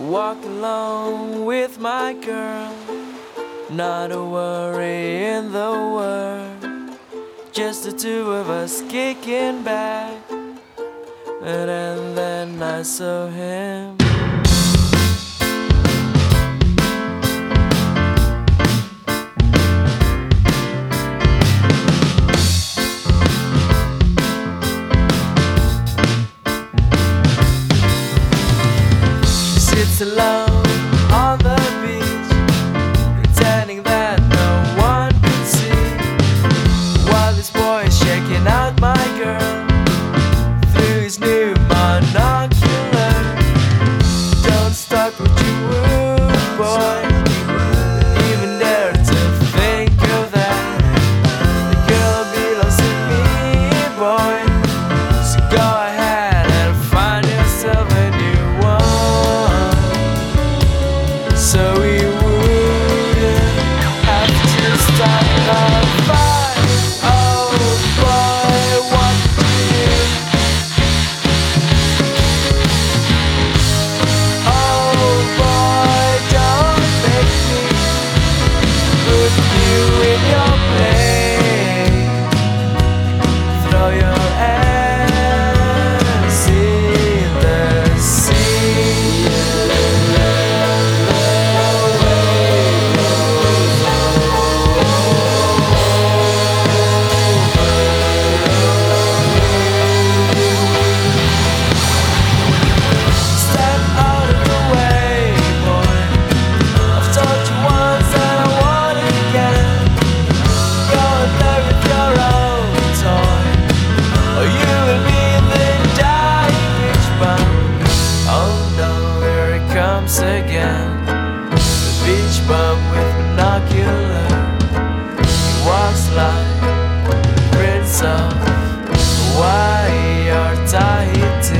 walk alone with my girl, not a worry in the world, just the two of us kicking back. And then I saw him. She sits alone on the beach, pretending that no one can see, while this boy is shaking out my girl through his new monocular. Don't start what you would, boy, even dare to think of that. The girl belongs to me, boy, so go ahead and find yourself a new one, so we wouldn't have to start a fight. Oh boy, what do you in your place? Throw your ass in the sea. Step out of the way, boy. I've told you once that I want it again. Go and play with your own toy, or you will be the dying beach bum. Oh no, here it comes again. The beach bum with binocular. He walks like Prince of Hawaii or Tahiti.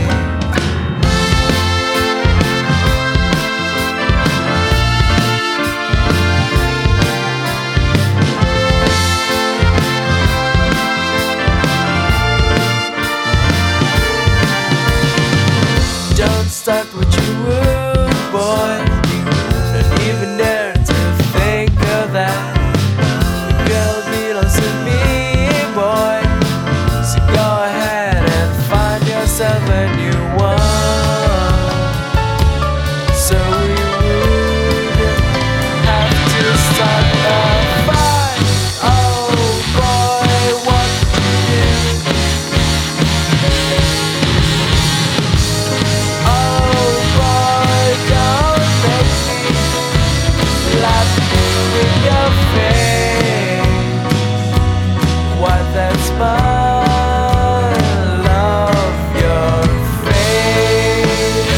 Don't start what you would, boy, don't even dare to think of that. The girl belongs to me, boy, so go ahead and find yourself a new one, so we wouldn't have to start a fight. Oh boy, what do you do? Oh boy, don't make me laugh in your face. Why that smile of your face?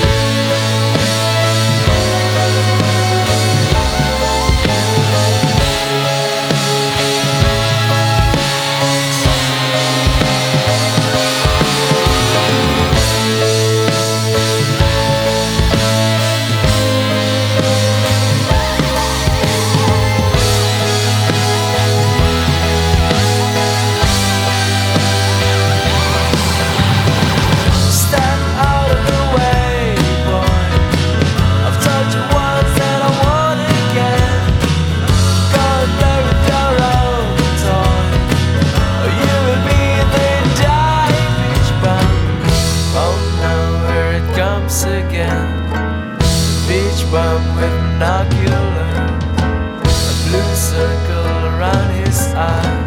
Step out of the way, boy. I've told you once that I want it again. Go and play with your own toy, or you will be the dying beach bum. Oh no, here it comes again. The beach bum with binocular, a blue circle around his eye.